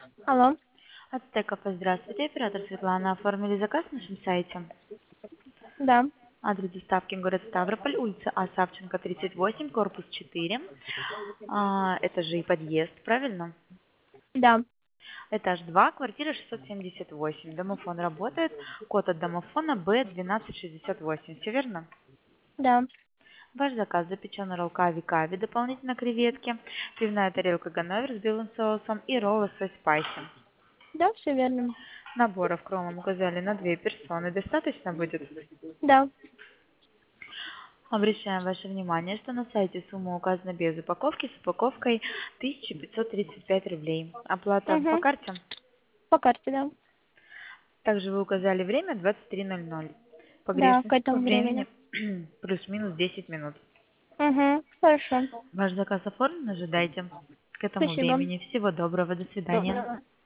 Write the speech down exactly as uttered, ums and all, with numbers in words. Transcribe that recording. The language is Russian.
Алло. От Стекофа, здравствуйте, оператор Светлана. Оформили заказ на нашем сайте. Да. Адрес доставки город Ставрополь, улица А. Савченко, тридцать восемь, корпус четыре. А, этажи и подъезд, правильно? Да. Этаж два, квартира шестьсот семьдесят восемь. Домофон работает, код от домофона Б двенадцать шестьдесят восемь. Все верно? Да. Ваш заказ: запеченный ролл кави-кави, дополнительно креветки, пивная тарелка ганновер с белым соусом и роллы со спайси. Да, все верно. Наборов кромом указали на две персоны. Достаточно будет? Да. Обращаем ваше внимание, что на сайте сумма указана без упаковки, с упаковкой тысяча пятьсот тридцать пять рублей. Оплата по Угу. карте. По карте, да. Также вы указали время двадцать три ноль ноль. Да, к Погрешность по этому времени. времени плюс-минус десять минут. Угу. Хорошо. Ваш заказ оформлен, ожидайте к этому Спасибо. времени. Всего доброго, до свидания.